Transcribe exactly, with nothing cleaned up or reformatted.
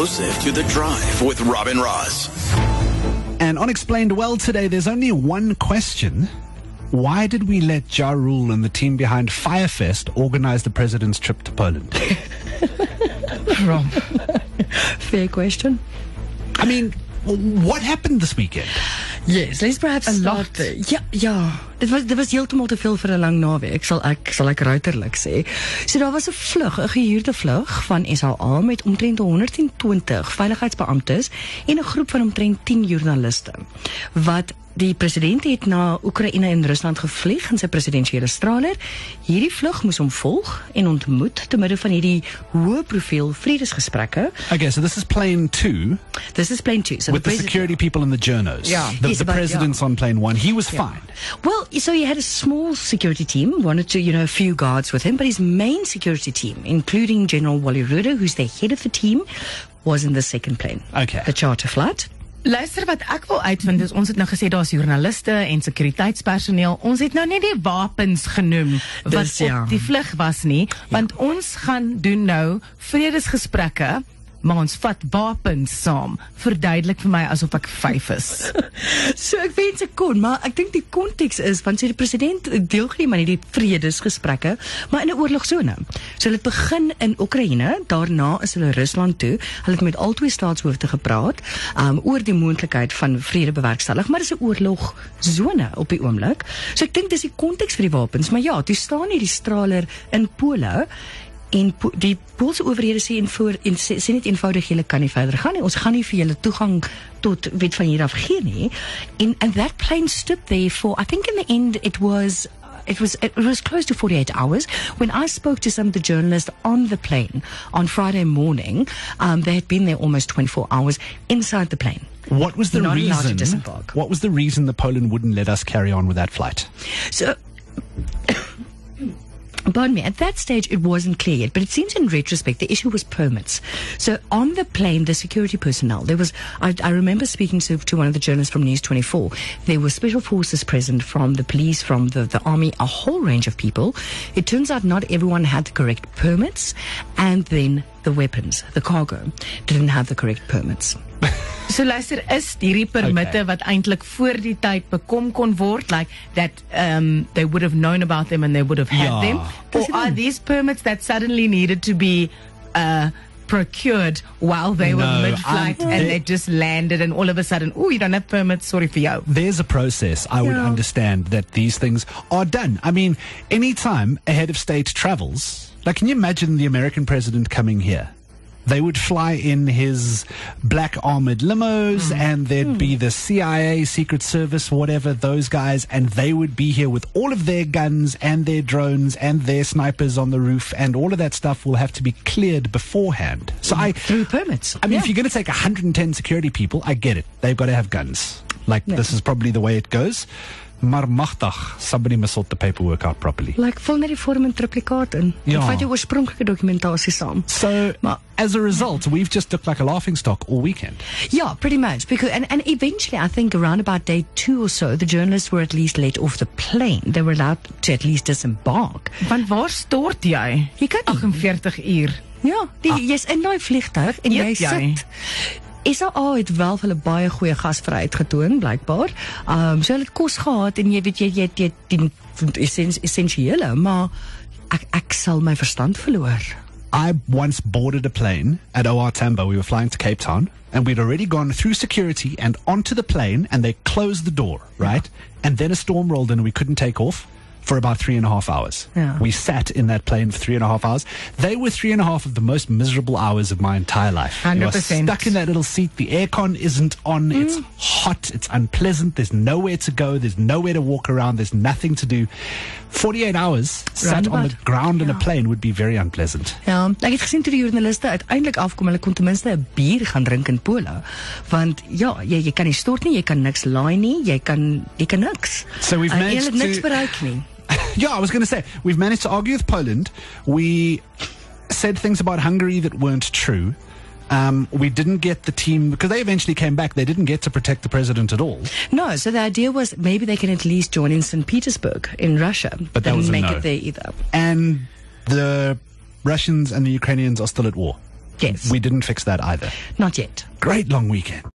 exclusive to The Drive with Robin Ross. And on Explained Well today, there's only one question. Why did we let Ja Rule and the team behind Firefest organize the president's trip to Poland? Wrong. Fair question. I mean, what happened this weekend? Yes, let's perhaps A start. lot. Ja, ja. Dit was dit was heeltemal te veel vir 'n lang naweek, sal ek sal ek ruiterlik sê. So daar was 'n vlug, 'n gehuurde vlug van S H A met omtrent honderd en twintig veiligheidsbeamptes en 'n groep van omtrent tien joernaliste wat die president het na Oekraïne en Rusland gevlieg in sy presidensiële straler. Hierdie vlug moes hom volg en ontmoet te midde van hierdie hoë profiel vredesgesprekke. Okay, so this is plane two. This is plane two. So With the, president- security people and the journos. Yeah. The, Yes, the but, president's on plane one. He was fine. Well, so he had a small security team, one or two, you know, a few guards with him, but his main security team, including General Wally Ruder, who's the head of the team, was in the second plane. Okay. The charter flight. Luister, wat ek wil uitvind is, ons het nou gesê daar's joernaliste en sekuriteitspersoneel. Ons het nou nie die wapens genoem wat Dis, ja. op die vlug was nie, want ons gaan doen nou vredesgesprekke, maar ons vat wapens saam. Verduidelik vir my asof ek vyf is. So ek wens ek kon, maar ek dink die konteks is, want so die president deelgeneem aan hierdie vredesgesprekke, maar in 'n oorlogsone. So hulle het begin in Oekraïne, daarna is hulle Rusland toe. Hulle het met al twee staatshoofde gepraat um, oor die moontlikheid van vrede bewerkstellig, maar dis 'n oorlogsone op die oomblik. So ek dink dis die konteks vir die wapens, maar ja, toe staan hierdie straler in Pole. En po- die Poolse owerhede sê, en voor, en sê, sê net eenvoudig, julle kan nie verder gaan nie. Ons gaan nie vir julle toegang tot weet van hier af gee nie. En and that plane stood there for, I think in the end it was It was it was close to forty-eight hours. When I spoke to some of the journalists on the plane on Friday morning, um, they had been there almost twenty-four hours inside the plane. What was the Not allowed to reason? disembark. What was the reason that Poland wouldn't let us carry on with that flight? So, pardon me, at that stage it wasn't clear yet, but it seems in retrospect the issue was permits. So on the plane, the security personnel, there was, I, I remember speaking to, to one of the journalists from News twenty-four, there were special forces present from the police, from the, the army, a whole range of people. It turns out not everyone had the correct permits, and then the weapons, the cargo, didn't have the correct permits. So luister, is hierdie permitte Okay. wat eintlik voor die tyd bekom kon word, like that um, they would have known about them and they would have had Ja. them? Or are these permits that suddenly needed to be uh, procured while they were No, mid-flight um, and they- they just landed and all of a sudden, oh, you don't have permits, sorry for you. There's a process. I would Yeah. understand that these things are done. I mean, anytime a head of state travels, like, can you imagine the American president coming here? They would fly in his black armored limos, and there'd be the C I A, Secret Service, whatever, those guys, and they would be here with all of their guns and their drones and their snipers on the roof, and all of that stuff will have to be cleared beforehand. So I, Through permits. I mean, Yeah. if you're going to take one hundred ten security people, I get it. They've got to have guns. Like, Yeah. this is probably the way it goes. Maar magtig, somebody must sort the paperwork out properly. Like, vul net die vorm en triplikaat in. Ja. En vat jou oorspronklike dokumentasie saam. So, Maar- as a result, we've just looked like a laughingstock all weekend. Yeah, pretty much. Because and, and eventually, I think around about day two or so, the journalists were at least let off the plane. They were allowed to at least disembark. Want waar stort jy? Jy kan nie. agtenveertig uur. Ja, die, jy's in daai vliegtuig en jy Eet jy? sit. S A A het wel vir hulle baie goeie gasvryheid getoon, blykbaar. Um, so hulle het kos gehad en jy weet jy jy jy die essens, essensiële, maar ek ek sal my verstand verloor. I once boarded a plane at O R Tambo. We were flying to Cape Town, and we'd already gone through security and onto the plane, and they closed the door, right? And then a storm rolled in, and we couldn't take off for about three and a half hours. Yeah. We sat in that plane for three and a half hours. They were three and a half of the most miserable hours of my entire life. one hundred You are percent. stuck in that little seat. The aircon isn't on. It's hot. It's unpleasant. There's nowhere to go. There's nowhere to walk around. There's nothing to do. forty-eight hours sat on the Roundabout. ground in a plane would be very unpleasant. Ja, ek het gesien toe die joernaliste uiteindelik afkom, hulle kon ten minste 'n bier gaan drink in Pole. Want ja, jy jy kan nie stort nie, jy kan niks laai nie, jy kan jy kan niks. So we've Uh, managed jy het niks to- bereik nie. Yeah, I was going to say, we've managed to argue with Poland. We said things about Hungary that weren't true. Um, we didn't get the team, because they eventually came back, they didn't get to protect the president at all. No, so the idea was maybe they can at least join in Saint Petersburg in Russia. But that Didn't was a make no. it there either. And the Russians and the Ukrainians are still at war. Yes. We didn't fix that either. Not yet. Great long weekend.